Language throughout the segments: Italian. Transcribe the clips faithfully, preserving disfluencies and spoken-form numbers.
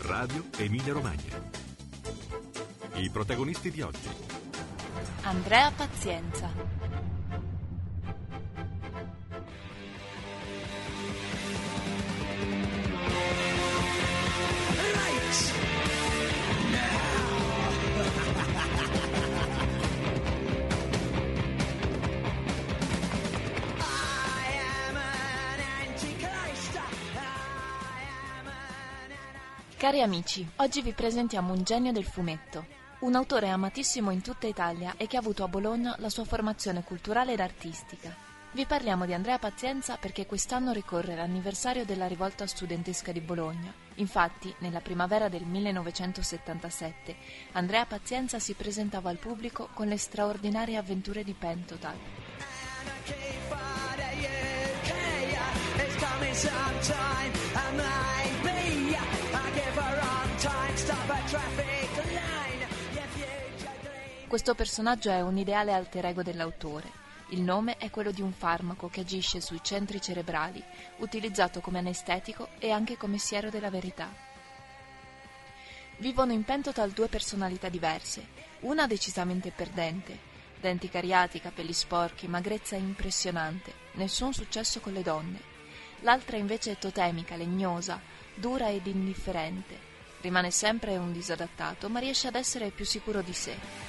Radio Emilia Romagna. I protagonisti di oggi: Andrea Pazienza. Cari amici, oggi vi presentiamo un genio del fumetto, un autore amatissimo in tutta Italia e che ha avuto a Bologna la sua formazione culturale ed artistica. Vi parliamo di Andrea Pazienza perché quest'anno ricorre l'anniversario della rivolta studentesca di Bologna. Infatti, nella primavera del millenovecentosettantasette, Andrea Pazienza si presentava al pubblico con le straordinarie avventure di Pentotal. Questo personaggio è un ideale alter ego dell'autore. Il nome è quello di un farmaco che agisce sui centri cerebrali, utilizzato come anestetico e anche come siero della verità. Vivono in Pentotal due personalità diverse, una decisamente perdente, denti cariati, capelli sporchi, magrezza impressionante, nessun successo con le donne. L'altra invece è totemica, legnosa, dura ed indifferente. Rimane sempre un disadattato, ma riesce ad essere più sicuro di sé.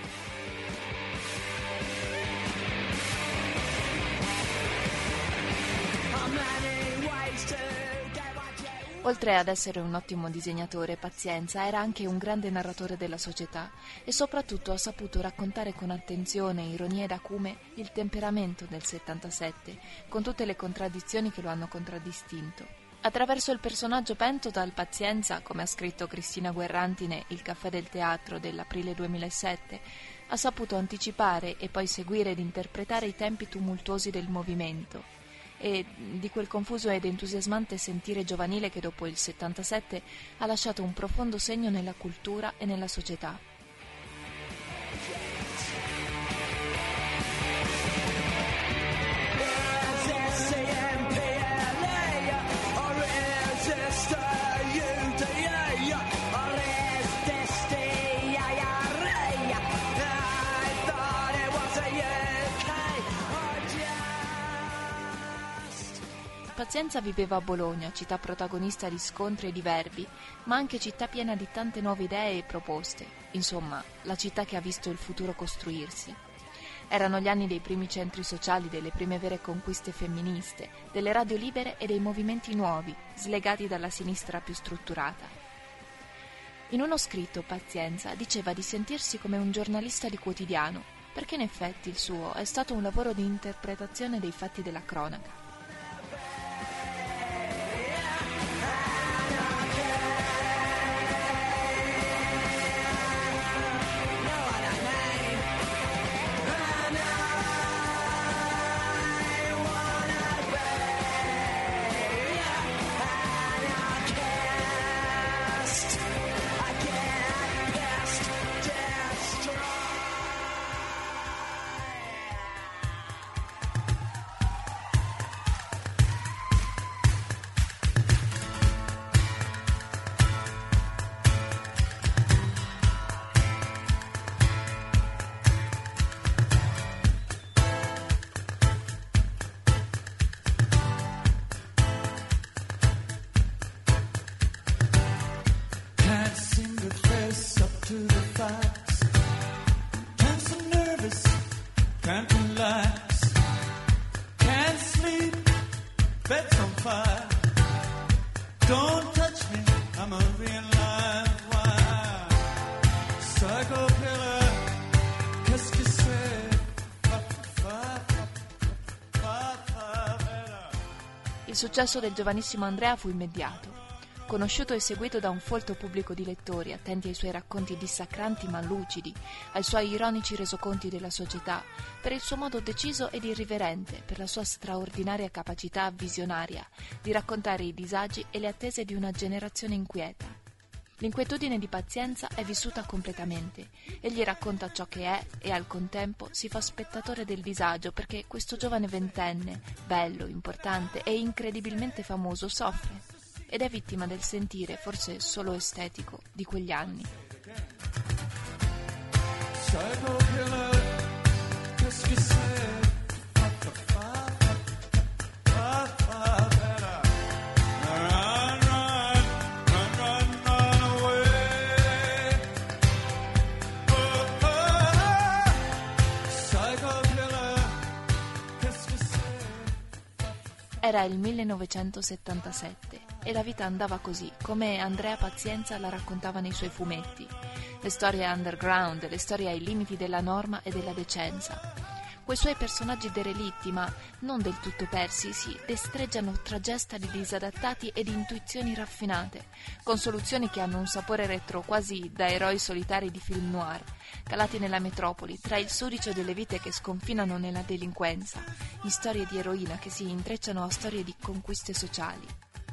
Oltre ad essere un ottimo disegnatore, Pazienza era anche un grande narratore della società e soprattutto ha saputo raccontare con attenzione, ironia ed acume il temperamento del settantasette, con tutte le contraddizioni che lo hanno contraddistinto. Attraverso il personaggio Pentotal, Pazienza, come ha scritto Cristina Guerrantine, Il caffè del teatro dell'aprile duemilasette, ha saputo anticipare e poi seguire ed interpretare i tempi tumultuosi del movimento e di quel confuso ed entusiasmante sentire giovanile che dopo il settantasette ha lasciato un profondo segno nella cultura e nella società. Pazienza viveva a Bologna, città protagonista di scontri e di verbi, ma anche città piena di tante nuove idee e proposte. Insomma, la città che ha visto il futuro costruirsi. Erano gli anni dei primi centri sociali, delle prime vere conquiste femministe, delle radio libere e dei movimenti nuovi, slegati dalla sinistra più strutturata. In uno scritto, Pazienza diceva di sentirsi come un giornalista di quotidiano, perché in effetti il suo è stato un lavoro di interpretazione dei fatti della cronaca. Can't relax, can't sleep, bed's on fire. Don't touch me, I'm a real live wire. Psycho killer, qu'est-ce que c'est? Il successo del giovanissimo Andrea fu immediato. Conosciuto e seguito da un folto pubblico di lettori, attenti ai suoi racconti dissacranti ma lucidi, ai suoi ironici resoconti della società, per il suo modo deciso ed irriverente, per la sua straordinaria capacità visionaria di raccontare i disagi e le attese di una generazione inquieta. L'inquietudine di Pazienza è vissuta completamente. Egli racconta ciò che è e al contempo si fa spettatore del disagio perché questo giovane ventenne, bello, importante e incredibilmente famoso, soffre. ed è vittima del sentire, forse solo estetico, di quegli anni. Psycho killer, qu'est-ce que c'est? Fa, fa, fa, fa, better. Run, run, run, run, run away. Oh, oh, oh. Psycho killer, qu'est-ce que c'est? Era il millenovecentosettantasette e la vita andava così, come Andrea Pazienza la raccontava nei suoi fumetti. Le storie underground, le storie ai limiti della norma e della decenza. Quei suoi personaggi derelitti, ma non del tutto persi, si destreggiano tra gesta di disadattati e di intuizioni raffinate, con soluzioni che hanno un sapore retro quasi da eroi solitari di film noir, calati nella metropoli, tra il sudicio delle vite che sconfinano nella delinquenza, in storie di eroina che si intrecciano a storie di conquiste sociali.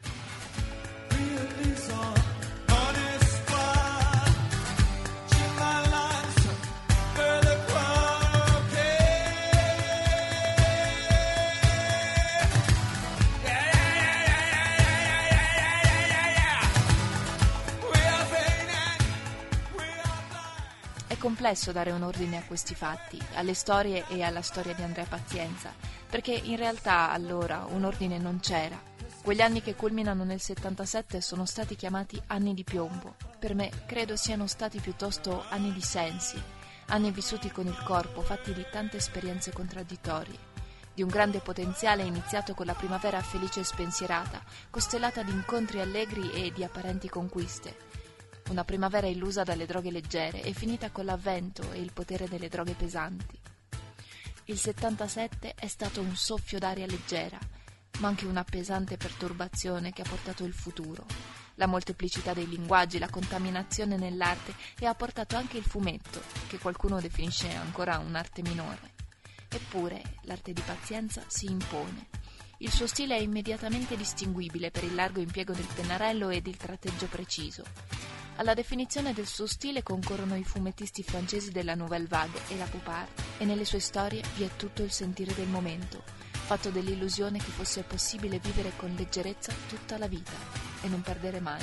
È complesso dare un ordine a questi fatti, alle storie e alla storia di Andrea Pazienza, perché in realtà allora un ordine non c'era. Quegli anni che culminano nel settantasette sono stati chiamati anni di piombo. Per me credo siano stati piuttosto anni di sensi, anni vissuti con il corpo, fatti di tante esperienze contraddittorie, di un grande potenziale iniziato con la primavera felice e spensierata, costellata di incontri allegri e di apparenti conquiste. Una primavera illusa dalle droghe leggere e finita con l'avvento e il potere delle droghe pesanti. Il settantasette è stato un soffio d'aria leggera, ma anche una pesante perturbazione che ha portato il futuro, la molteplicità dei linguaggi, la contaminazione nell'arte, e ha portato anche il fumetto, che qualcuno definisce ancora un'arte minore. Eppure l'arte di Pazienza si impone. Il suo stile è immediatamente distinguibile per il largo impiego del pennarello ed il tratteggio preciso. Alla definizione del suo stile concorrono i fumettisti francesi della Nouvelle Vague e la Pop Art, e nelle sue storie vi è tutto il sentire del momento, fatto dell'illusione che fosse possibile vivere con leggerezza tutta la vita e non perdere mai.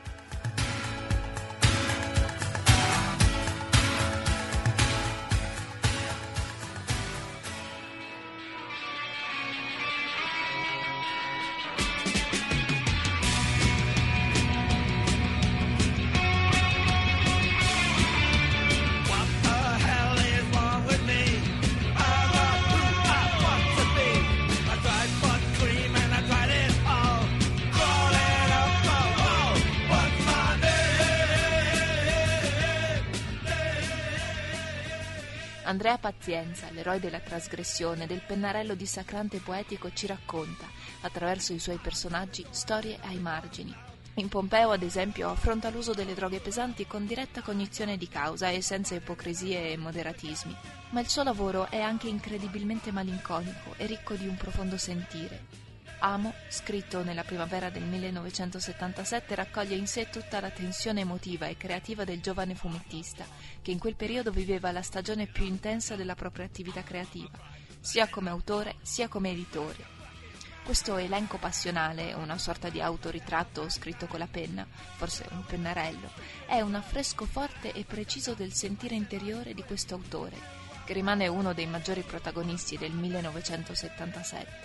Andrea Pazienza, l'eroe della trasgressione, del pennarello dissacrante e poetico, ci racconta, attraverso i suoi personaggi, storie ai margini. In Pompeo, ad esempio, affronta l'uso delle droghe pesanti con diretta cognizione di causa e senza ipocrisie e moderatismi. Ma il suo lavoro è anche incredibilmente malinconico e ricco di un profondo sentire. Amo, scritto nella primavera del millenovecentosettantasette, raccoglie in sé tutta la tensione emotiva e creativa del giovane fumettista, che in quel periodo viveva la stagione più intensa della propria attività creativa, sia come autore sia come editore. Questo elenco passionale, una sorta di autoritratto scritto con la penna, forse un pennarello, è un affresco forte e preciso del sentire interiore di questo autore, che rimane uno dei maggiori protagonisti del millenovecentosettantasette.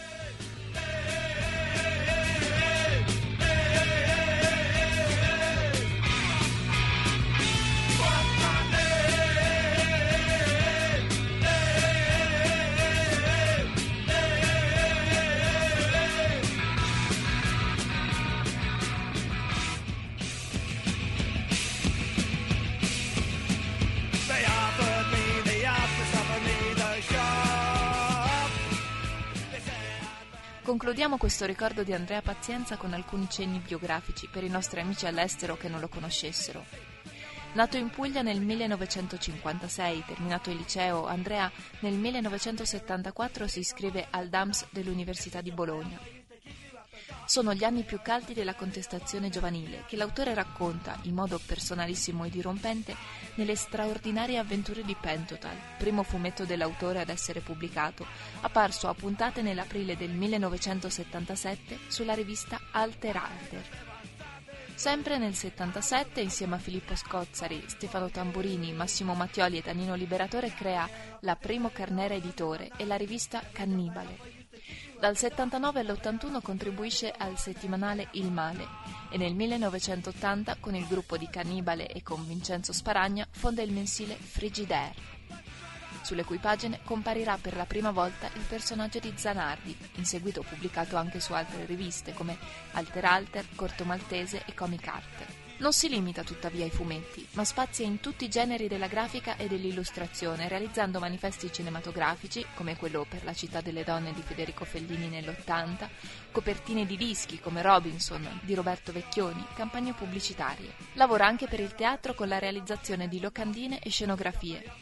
Concludiamo questo ricordo di Andrea Pazienza con alcuni cenni biografici per i nostri amici all'estero che non lo conoscessero. Nato in Puglia nel millenovecentocinquantasei, terminato il liceo, Andrea nel millenovecentosettantaquattro si iscrive al D A M S dell'Università di Bologna. Sono gli anni più caldi della contestazione giovanile, che l'autore racconta, in modo personalissimo e dirompente, nelle straordinarie avventure di Pentotal, primo fumetto dell'autore ad essere pubblicato, apparso a puntate nell'aprile del millenovecentosettantasette sulla rivista Alter Alter. Sempre nel settantasette, insieme a Filippo Scozzari, Stefano Tamburini, Massimo Mattioli e Danilo Liberatore, crea la Primo Carnera Editore e la rivista Cannibale. Dal settantanove all'ottantuno contribuisce al settimanale Il Male e nel millenovecentottanta, con il gruppo di Cannibale e con Vincenzo Sparagna, fonda il mensile Frigidaire, sulle cui pagine comparirà per la prima volta il personaggio di Zanardi, in seguito pubblicato anche su altre riviste come Alter Alter, Corto Maltese e Comic Art. Non si limita tuttavia ai fumetti, ma spazia in tutti i generi della grafica e dell'illustrazione, realizzando manifesti cinematografici, come quello per La città delle donne di Federico Fellini nell'ottanta, copertine di dischi come Robinson di Roberto Vecchioni, campagne pubblicitarie. Lavora anche per il teatro con la realizzazione di locandine e scenografie.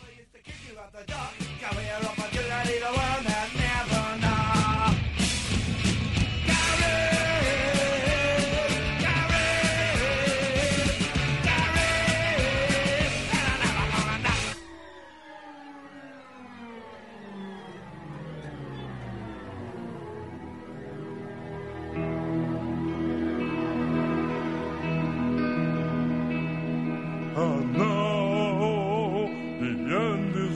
And now the end is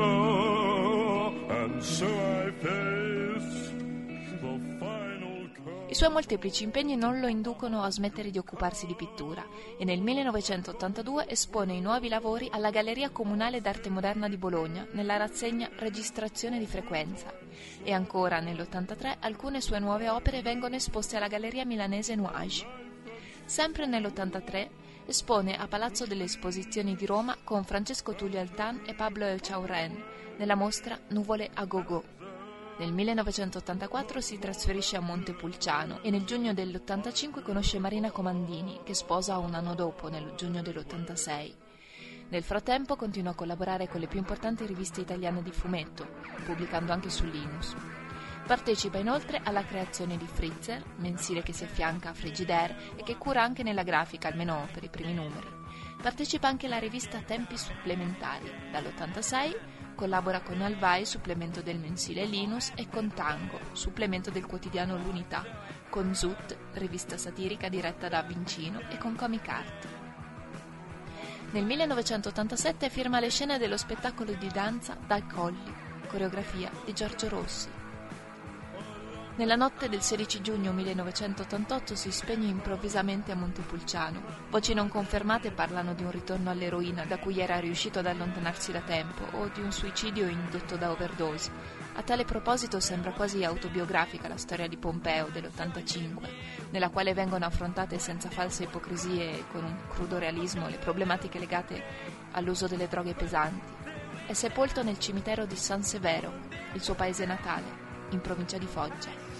near, and so I face the final curve. I suoi molteplici impegni non lo inducono a smettere di occuparsi di pittura e nel millenovecentottantadue espone i nuovi lavori alla Galleria Comunale d'Arte Moderna di Bologna nella rassegna Registrazione di frequenza, e ancora nell'ottantatré alcune sue nuove opere vengono esposte alla Galleria Milanese Nuage. Sempre nell'ottantatré espone a Palazzo delle Esposizioni di Roma con Francesco Tullio Altan e Pablo Echauren nella mostra Nuvole a Gogò. Nel millenovecentottantaquattro si trasferisce a Montepulciano e nel giugno dell'ottantacinque conosce Marina Comandini, che sposa un anno dopo, nel giugno dell'ottantasei. Nel frattempo continua a collaborare con le più importanti riviste italiane di fumetto, pubblicando anche su Linus. Partecipa inoltre alla creazione di Fritzer, mensile che si affianca a Frigidaire e che cura anche nella grafica, almeno per i primi numeri. Partecipa anche alla rivista Tempi Supplementari. Dall'ottantasei collabora con Alvai, supplemento del mensile Linus, e con Tango, supplemento del quotidiano L'Unità, con Zut, rivista satirica diretta da Vincino, e con Comic Art. Nel millenovecentottantasette firma le scene dello spettacolo di danza Dai Colli, coreografia di Giorgio Rossi. Nella notte del sedici giugno millenovecentottantotto si spegne improvvisamente a Montepulciano. Voci non confermate parlano di un ritorno all'eroina da cui era riuscito ad allontanarsi da tempo, o di un suicidio indotto da overdose. A tale proposito sembra quasi autobiografica la storia di Pompeo dell'ottantacinque, nella quale vengono affrontate senza false ipocrisie e con un crudo realismo le problematiche legate all'uso delle droghe pesanti. È sepolto nel cimitero di San Severo, il suo paese natale, in provincia di Foggia.